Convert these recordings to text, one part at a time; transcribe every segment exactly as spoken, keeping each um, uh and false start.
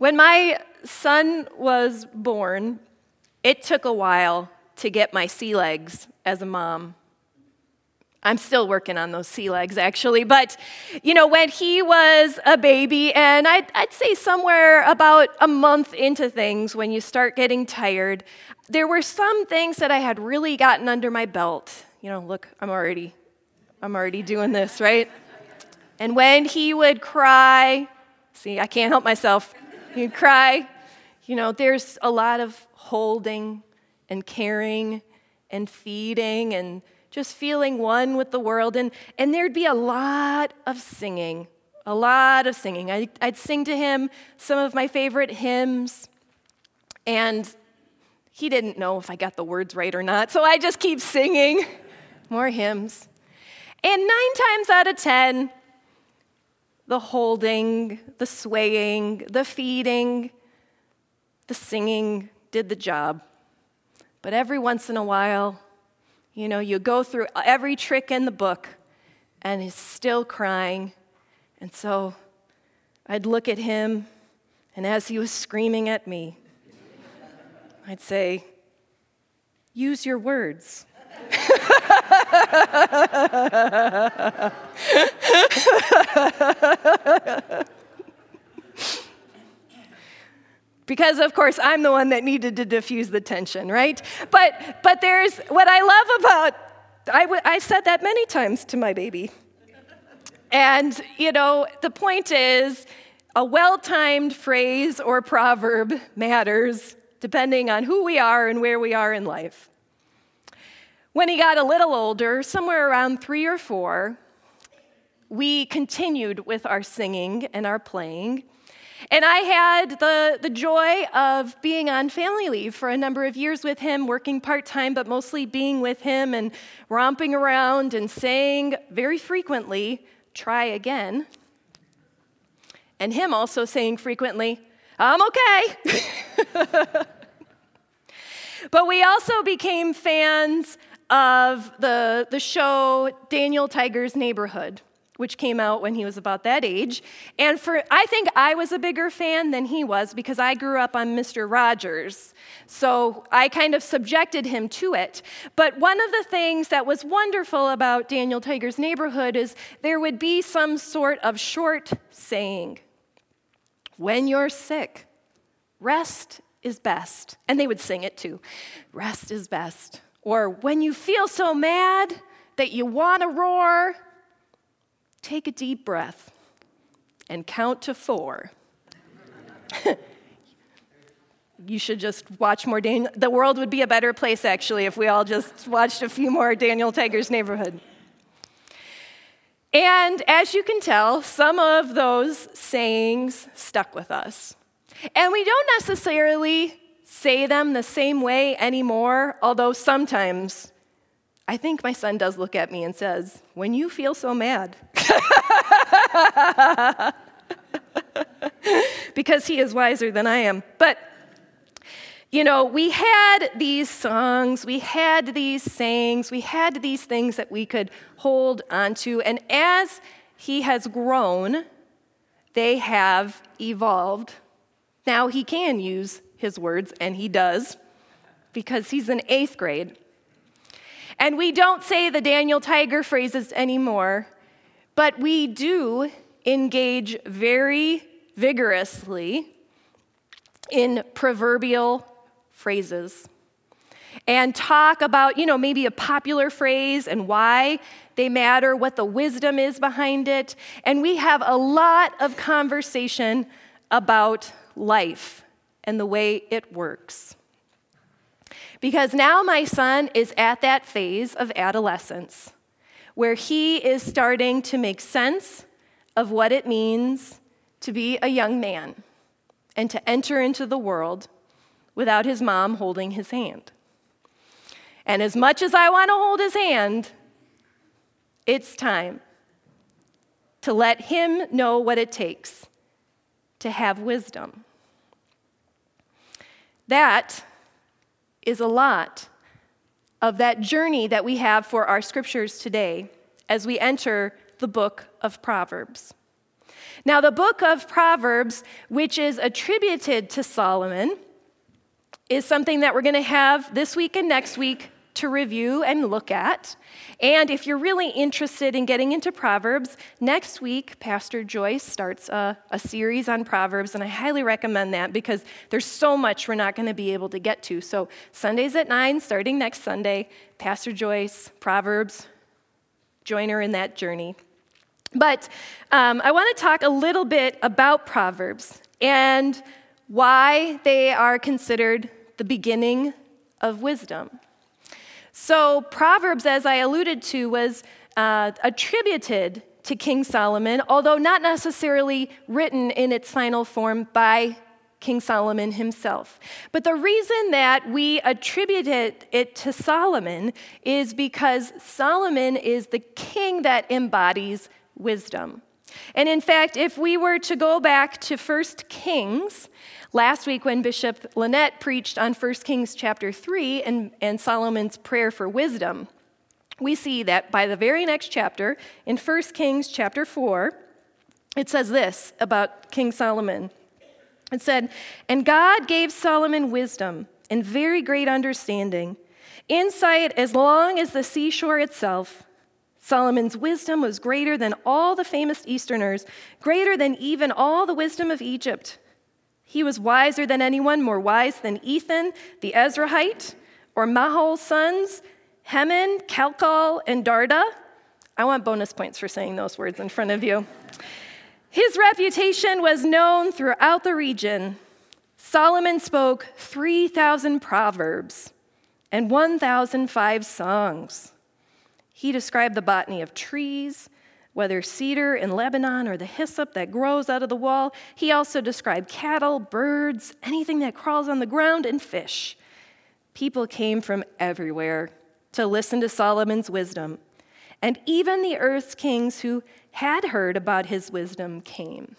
When my son was born, it took a while to get my sea legs as a mom. I'm still working on those sea legs, actually. But, you know, when he was a baby, and I'd, I'd say somewhere about a month into things, when you start getting tired, there were some things that I had really gotten under my belt. You know, look, I'm already, I'm already doing this, right? And when he would cry, see, I can't help myself. He'd cry. You know, there's a lot of holding and caring and feeding and just feeling one with the world. And, and there'd be a lot of singing, a lot of singing. I, I'd sing to him some of my favorite hymns, and he didn't know if I got the words right or not, so I just keep singing more hymns. And nine times out of ten, the holding, the swaying, the feeding, the singing did the job. But every once in a while, you know, you go through every trick in the book, and he's still crying. And so I'd look at him, and as he was screaming at me, I'd say, use your words. Because, of course, I'm the one that needed to diffuse the tension, right? But but there's, what I love about, I, w- I said that many times to my baby. And, you know, the point is, a well-timed phrase or proverb matters depending on who we are and where we are in life. When he got a little older, somewhere around three or four, we continued with our singing and our playing. And I had the, the joy of being on family leave for a number of years with him, working part-time, but mostly being with him and romping around and saying very frequently, try again. And him also saying frequently, I'm okay. But we also became fans of the, the show Daniel Tiger's Neighborhood, which came out when he was about that age. And for I think I was a bigger fan than he was because I grew up on Mister Rogers. So I kind of subjected him to it. But one of the things that was wonderful about Daniel Tiger's Neighborhood is there would be some sort of short saying. When you're sick, rest is best. And they would sing it too. Rest is best. Or when you feel so mad that you want to roar, take a deep breath and count to four. You should just watch more Daniel. The world would be a better place, actually, if we all just watched a few more Daniel Tiger's Neighborhood. And as you can tell, some of those sayings stuck with us. And we don't necessarily say them the same way anymore, although sometimes I think my son does look at me and says, when you feel so mad. Because he is wiser than I am. But, you know, we had these songs, we had these sayings, we had these things that we could hold onto. And as he has grown, they have evolved. Now he can use his words, and he does, because he's in eighth grade. And we don't say the Daniel Tiger phrases anymore, but we do engage very vigorously in proverbial phrases and talk about, you know, maybe a popular phrase and why they matter, what the wisdom is behind it. And we have a lot of conversation about life and the way it works. Because now my son is at that phase of adolescence where he is starting to make sense of what it means to be a young man and to enter into the world without his mom holding his hand. And as much as I want to hold his hand, it's time to let him know what it takes to have wisdom. That is a lot of that journey that we have for our scriptures today as we enter the book of Proverbs. Now, the book of Proverbs, which is attributed to Solomon, is something that we're going to have this week and next week to review and look at. And if you're really interested in getting into Proverbs, next week, Pastor Joyce starts a, a series on Proverbs, and I highly recommend that because there's so much we're not going to be able to get to. So Sundays at nine, starting next Sunday, Pastor Joyce, Proverbs, join her in that journey. But um, I want to talk a little bit about Proverbs and why they are considered the beginning of wisdom. So Proverbs, as I alluded to, was uh, attributed to King Solomon, although not necessarily written in its final form by King Solomon himself. But the reason that we attributed it to Solomon is because Solomon is the king that embodies wisdom. And in fact, if we were to go back to First Kings, last week when Bishop Lynette preached on First Kings chapter three and, and Solomon's prayer for wisdom, we see that by the very next chapter, in First Kings chapter four, it says this about King Solomon. It said, "And God gave Solomon wisdom and very great understanding, insight as long as the seashore itself. Solomon's wisdom was greater than all the famous Easterners, greater than even all the wisdom of Egypt. He was wiser than anyone, more wise than Ethan, the Ezrahite, or Mahal's sons, Heman, Calcol, and Darda." I want bonus points for saying those words in front of you. "His reputation was known throughout the region. Solomon spoke three thousand proverbs and one thousand five songs. He described the botany of trees, whether cedar in Lebanon or the hyssop that grows out of the wall. He also described cattle, birds, anything that crawls on the ground, and fish. People came from everywhere to listen to Solomon's wisdom, and even the earth's kings who had heard about his wisdom came."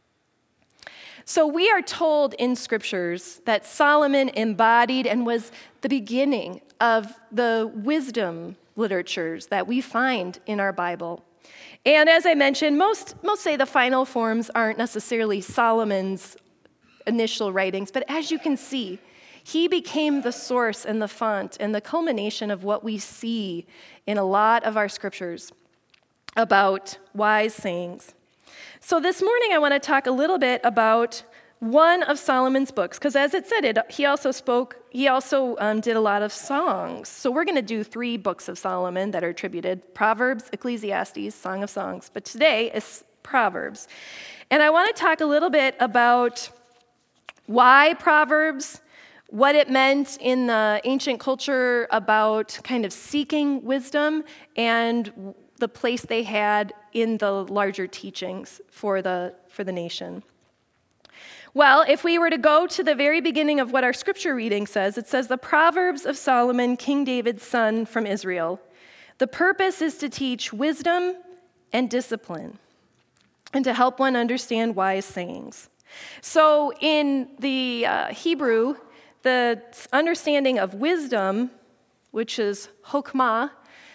So we are told in scriptures that Solomon embodied and was the beginning of the wisdom literatures that we find in our Bible. And as I mentioned, most, most say the final forms aren't necessarily Solomon's initial writings, but as you can see, he became the source and the font and the culmination of what we see in a lot of our scriptures about wise sayings. So this morning I want to talk a little bit about one of Solomon's books, because as it said, it, he also spoke, he also um, did a lot of songs. So we're going to do three books of Solomon that are attributed: Proverbs, Ecclesiastes, Song of Songs. But today is Proverbs. And I want to talk a little bit about why Proverbs, what it meant in the ancient culture about kind of seeking wisdom, and the place they had in the larger teachings for the, for the nation. Well, if we were to go to the very beginning of what our scripture reading says, it says, "The Proverbs of Solomon, King David's son from Israel. The purpose is to teach wisdom and discipline, and to help one understand wise sayings." So in the uh, Hebrew, the understanding of wisdom, which is chokmah,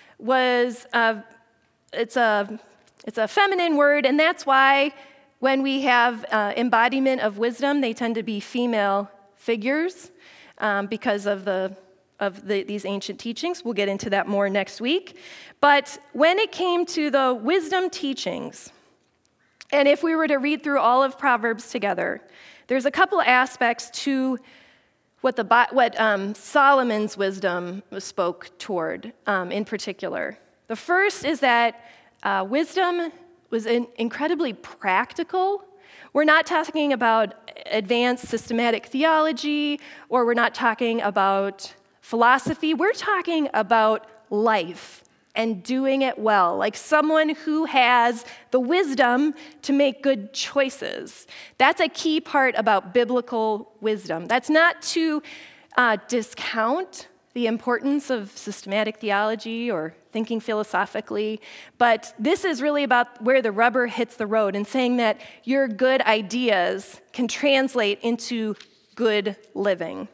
was uh, it's a it's a feminine word, and that's why when we have uh, embodiment of wisdom, they tend to be female figures um, because of the of the, these ancient teachings. We'll get into that more next week. But when it came to the wisdom teachings, and if we were to read through all of Proverbs together, there's a couple aspects to what the what um, Solomon's wisdom spoke toward um, in particular. The first is that uh, wisdom was in, incredibly practical. We're not talking about advanced systematic theology, or we're not talking about philosophy. We're talking about life and doing it well, like someone who has the wisdom to make good choices. That's a key part about biblical wisdom. That's not to uh, discount the importance of systematic theology or thinking philosophically, but this is really about where the rubber hits the road and saying that your good ideas can translate into good living.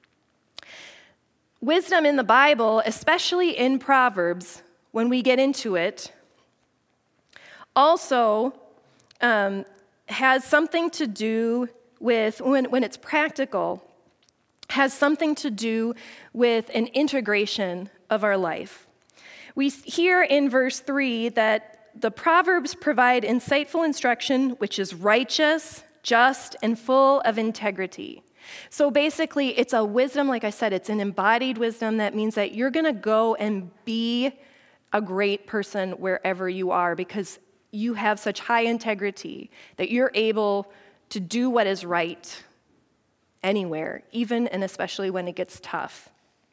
Wisdom in the Bible, especially in Proverbs, when we get into it, also um, has something to do with, when, when it's practical, has something to do with an integration of our life. We hear in verse three that the Proverbs provide insightful instruction, which is righteous, just, and full of integrity. So basically, it's a wisdom, like I said, it's an embodied wisdom. That means that you're going to go and be a great person wherever you are because you have such high integrity that you're able to do what is right anywhere, even and especially when it gets tough.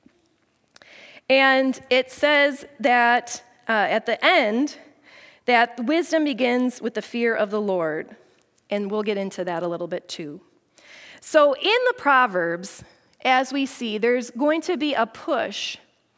And it says that uh, at the end, that wisdom begins with the fear of the Lord. And we'll get into that a little bit too. So in the Proverbs, as we see, there's going to be a push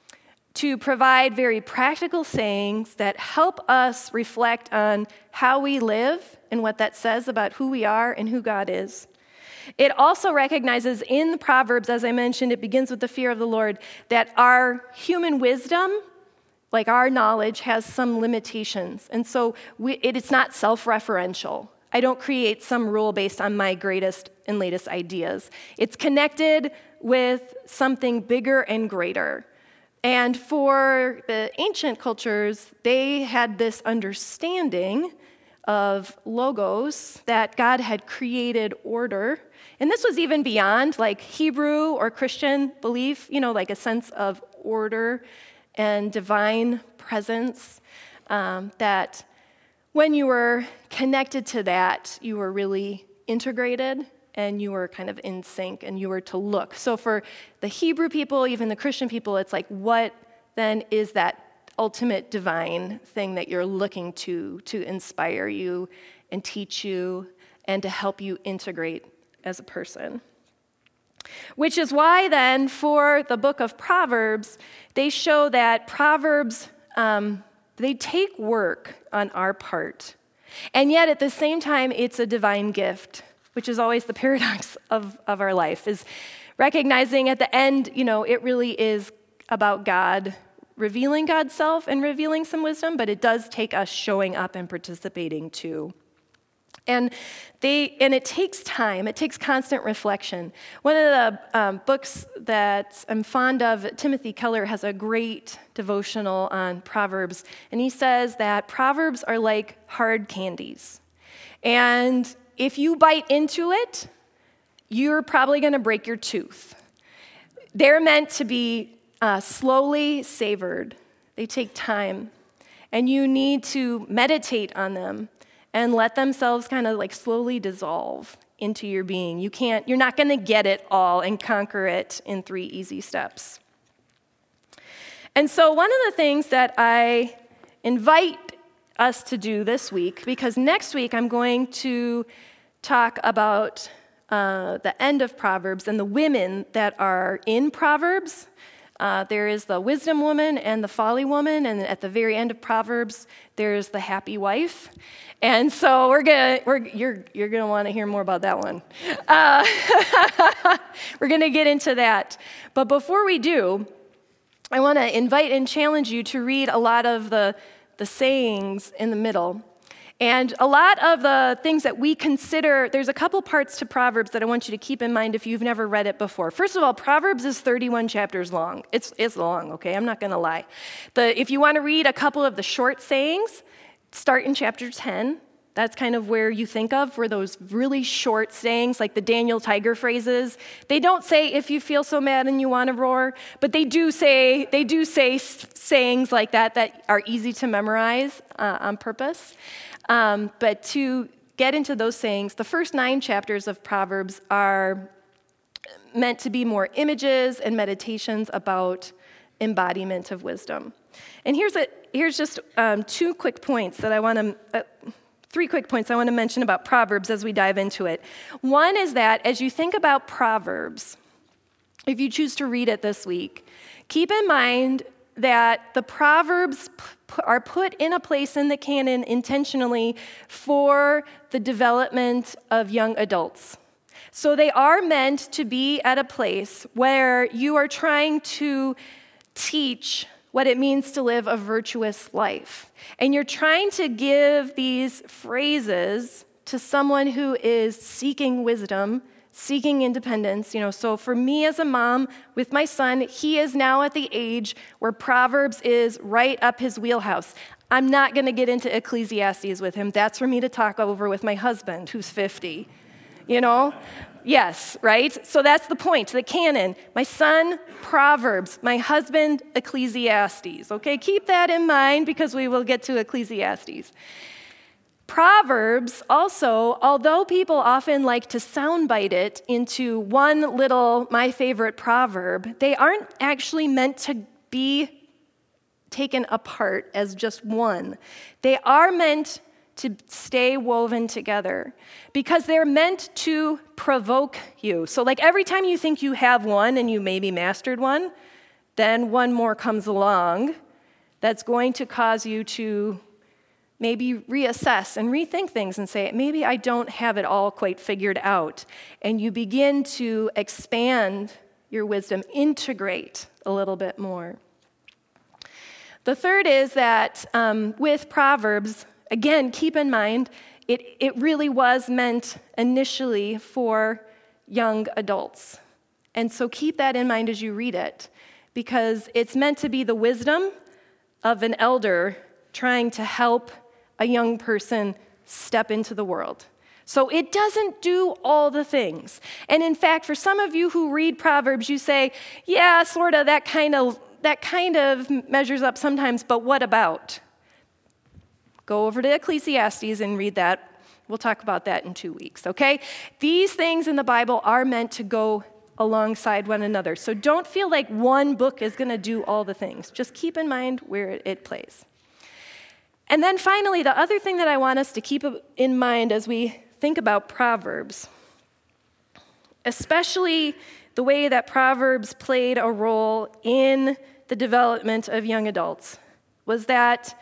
to provide very practical sayings that help us reflect on how we live and what that says about who we are and who God is. It also recognizes in the Proverbs, as I mentioned, it begins with the fear of the Lord, that our human wisdom, like our knowledge, has some limitations. And so we, it, it's not self-referential. I don't create some rule based on my greatest and latest ideas. It's connected with something bigger and greater. And for the ancient cultures, they had this understanding of logos, that God had created order. And this was even beyond like Hebrew or Christian belief, you know, like a sense of order and divine presence, um, that when you were connected to that, you were really integrated and you were kind of in sync and you were to look. So for the Hebrew people, even the Christian people, it's like, what then is that ultimate divine thing that you're looking to to inspire you and teach you and to help you integrate as a person? Which is why then for the book of Proverbs, they show that Proverbs, um, they take work on our part. And yet at the same time, it's a divine gift, which is always the paradox of, of our life, is recognizing at the end, you know, it really is about God revealing God's self and revealing some wisdom, but it does take us showing up and participating too. And they and it takes time. It takes constant reflection. One of the um, books that I'm fond of, Timothy Keller, has a great devotional on Proverbs, and he says that Proverbs are like hard candies. And if you bite into it, you're probably going to break your tooth. They're meant to be Uh, slowly savored. They take time. And you need to meditate on them and let themselves kind of like slowly dissolve into your being. You can't, you're not going to get it all and conquer it in three easy steps. And so one of the things that I invite us to do this week, because next week I'm going to talk about uh, the end of Proverbs and the women that are in Proverbs. Uh, there is the wisdom woman and the folly woman, and at the very end of Proverbs, there's the happy wife. And so we're gonna, we're, you're, you're gonna want to hear more about that one. Uh, we're gonna get into that. But before we do, I want to invite and challenge you to read a lot of the, the sayings in the middle. And a lot of the things that we consider, there's a couple parts to Proverbs that I want you to keep in mind if you've never read it before. First of all, Proverbs is thirty-one chapters long. It's, it's long, okay? I'm not going to lie. The, if you want to read a couple of the short sayings, start in chapter ten. That's kind of where you think of for those really short sayings, like the Daniel Tiger phrases. They don't say, if you feel so mad and you want to roar, but they do say, they do say sayings like that that are easy to memorize uh, on purpose. Um, but to get into those sayings, the first nine chapters of Proverbs are meant to be more images and meditations about embodiment of wisdom. And here's a, here's just um, two quick points that I want to, uh, three quick points I want to mention about Proverbs as we dive into it. One is that as you think about Proverbs, if you choose to read it this week, keep in mind that the Proverbs p- are put in a place in the canon intentionally for the development of young adults. So they are meant to be at a place where you are trying to teach what it means to live a virtuous life. And you're trying to give these phrases to someone who is seeking wisdom, seeking independence. You know, so for me as a mom with my son, he is now at the age where Proverbs is right up his wheelhouse. I'm not going to get into Ecclesiastes with him. That's for me to talk over with my husband, who's fifty. You know? Yes, right? So that's the point, the canon. My son, Proverbs. My husband, Ecclesiastes. Okay, keep that in mind because we will get to Ecclesiastes. Proverbs also, although people often like to soundbite it into one little, my favorite proverb, they aren't actually meant to be taken apart as just one. They are meant to stay woven together because they're meant to provoke you. So like every time you think you have one and you maybe mastered one, then one more comes along that's going to cause you to maybe reassess and rethink things and say, maybe I don't have it all quite figured out. And you begin to expand your wisdom, integrate a little bit more. The third is that um, with Proverbs, again, keep in mind, it, it really was meant initially for young adults. And so keep that in mind as you read it, because it's meant to be the wisdom of an elder trying to help a young person step into the world. So it doesn't do all the things. And in fact, for some of you who read Proverbs, you say, yeah, sort of, that kind of that kind of measures up sometimes, but what about? Go over to Ecclesiastes and read that. We'll talk about that in two weeks, okay? These things in the Bible are meant to go alongside one another. So don't feel like one book is going to do all the things. Just keep in mind where it plays. And then finally, the other thing that I want us to keep in mind as we think about Proverbs, especially the way that Proverbs played a role in the development of young adults, was that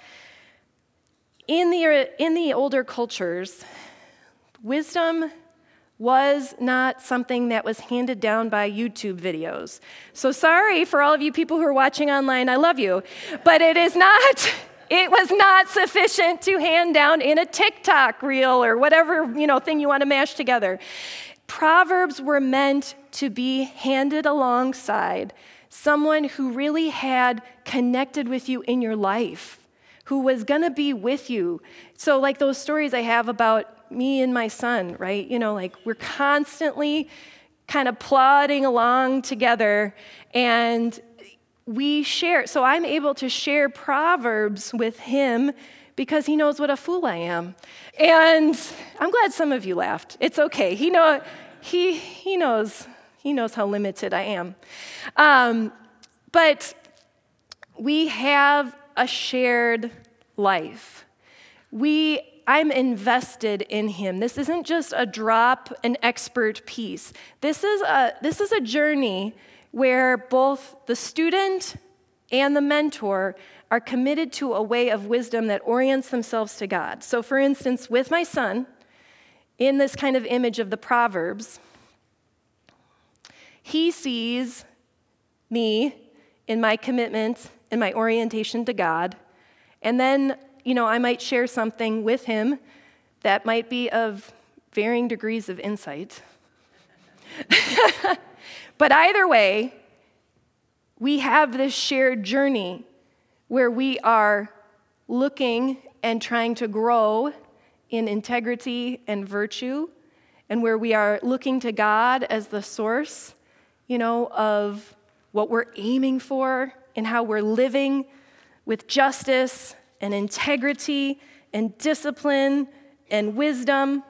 in the, in the older cultures, wisdom was not something that was handed down by YouTube videos. So sorry for all of you people who are watching online, I love you, but it is not... It was not sufficient to hand down in a TikTok reel or whatever, you know, thing you want to mash together. Proverbs were meant to be handed alongside someone who really had connected with you in your life, who was going to be with you. So like those stories I have about me and my son, right? You know, like we're constantly kind of plodding along together, and we share, so I'm able to share Proverbs with him because he knows what a fool I am. And I'm glad some of you laughed. It's okay. He know he he knows he knows how limited I am. Um, but we have a shared life. We I'm invested in him. This isn't just a drop, an expert piece. This is a this is a journey where both the student and the mentor are committed to a way of wisdom that orients themselves to God. So for instance, with my son, in this kind of image of the Proverbs, he sees me in my commitment and my orientation to God, and then, you know, I might share something with him that might be of varying degrees of insight. But either way, we have this shared journey where we are looking and trying to grow in integrity and virtue, and where we are looking to God as the source, you know, of what we're aiming for and how we're living with justice and integrity and discipline and wisdom.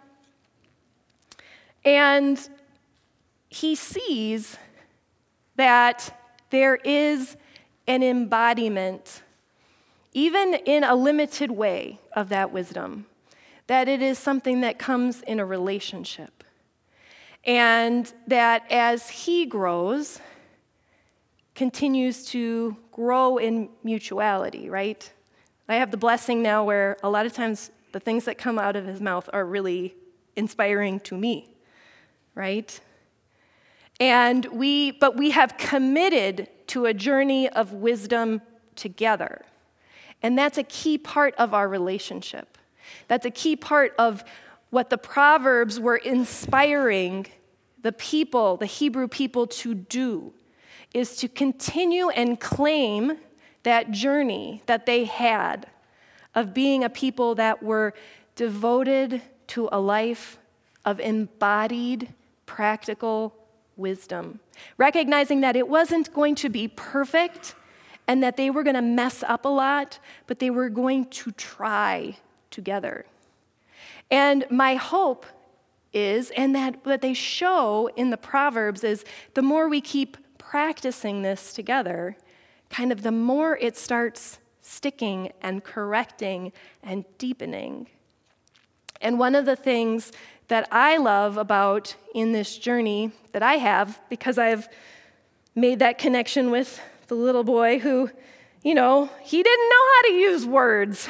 And he sees that there is an embodiment, even in a limited way, of that wisdom, that it is something that comes in a relationship. And that as he grows, continues to grow in mutuality, right? I have the blessing now where a lot of times the things that come out of his mouth are really inspiring to me, right? And we, but we have committed to a journey of wisdom together. And that's a key part of our relationship. That's a key part of what the Proverbs were inspiring the people, the Hebrew people, to do, is to continue and claim that journey that they had of being a people that were devoted to a life of embodied, practical wisdom, recognizing that it wasn't going to be perfect and that they were going to mess up a lot, but they were going to try together. And my hope is, and that what they show in the Proverbs is, the more we keep practicing this together, kind of the more it starts sticking and correcting and deepening. And one of the things that I love about in this journey that I have, because I've made that connection with the little boy who, you know, he didn't know how to use words,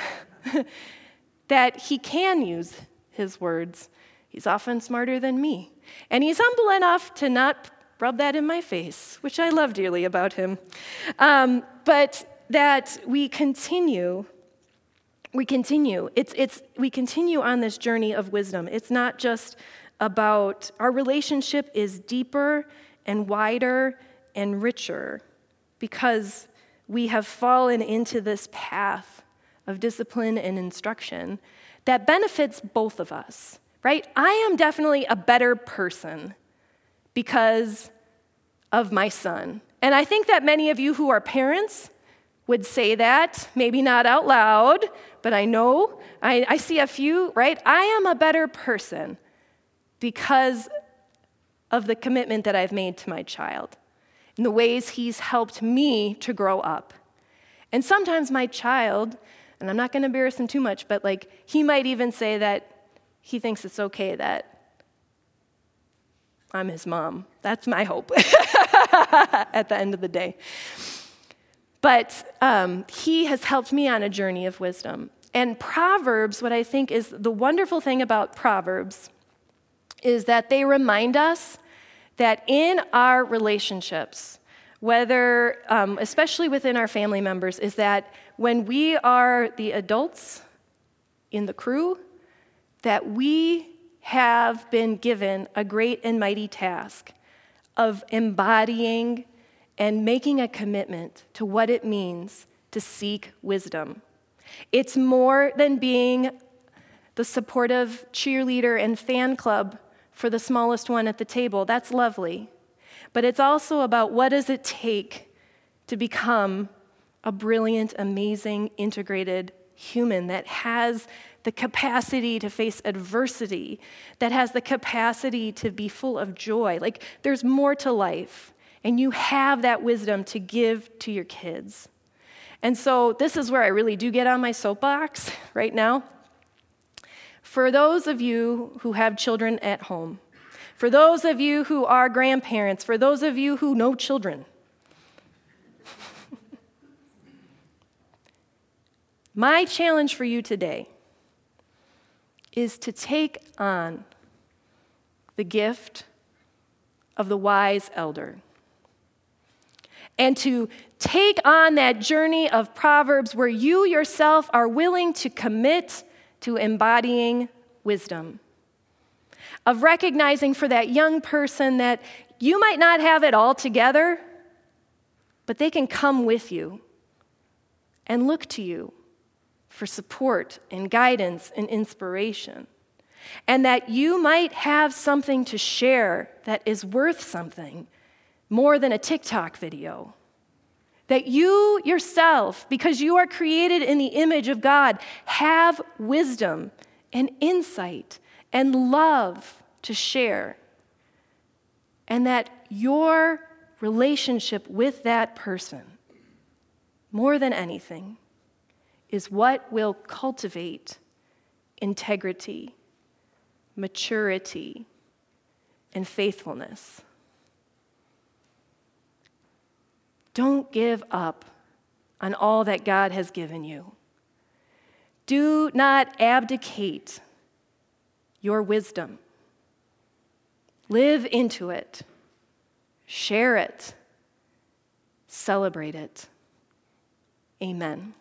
that he can use his words. He's often smarter than me. And he's humble enough to not rub that in my face, which I love dearly about him. Um, but that we continue, we continue. It's, it's, we continue on this journey of wisdom. It's not just about, our relationship is deeper and wider and richer because we have fallen into this path of discipline and instruction that benefits both of us, right? I am definitely a better person because of my son. And I think that many of you who are parents would say that, maybe not out loud, but I know, I, I see a few, right? I am a better person because of the commitment that I've made to my child and the ways he's helped me to grow up. And sometimes my child, and I'm not going to embarrass him too much, but like he might even say that he thinks it's okay that I'm his mom. That's my hope at the end of the day. But um, he has helped me on a journey of wisdom. And Proverbs, what I think is the wonderful thing about Proverbs is that they remind us that in our relationships, whether, um, especially within our family members, is that when we are the adults in the crew, that we have been given a great and mighty task of embodying and making a commitment to what it means to seek wisdom. It's more than being the supportive cheerleader and fan club for the smallest one at the table. That's lovely. But it's also about what does it take to become a brilliant, amazing, integrated human that has the capacity to face adversity, that has the capacity to be full of joy. Like, there's more to life, and you have that wisdom to give to your kids. And so this is where I really do get on my soapbox right now. For those of you who have children at home, for those of you who are grandparents, for those of you who know children, my challenge for you today is to take on the gift of the wise elder and to take on that journey of Proverbs where you yourself are willing to commit to embodying wisdom, of recognizing for that young person that you might not have it all together, but they can come with you and look to you for support and guidance and inspiration, and that you might have something to share that is worth something more than a TikTok video. That you yourself, because you are created in the image of God, have wisdom and insight and love to share, and that your relationship with that person, more than anything, is what will cultivate integrity, maturity, and faithfulness. Don't give up on all that God has given you. Do not abdicate your wisdom. Live into it. Share it. Celebrate it. Amen.